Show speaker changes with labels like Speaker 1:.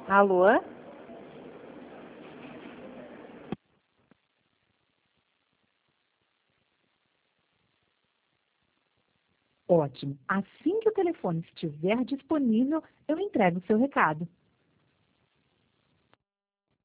Speaker 1: Alô?
Speaker 2: Ótimo. Assim que o telefone estiver disponível, eu entrego o seu recado.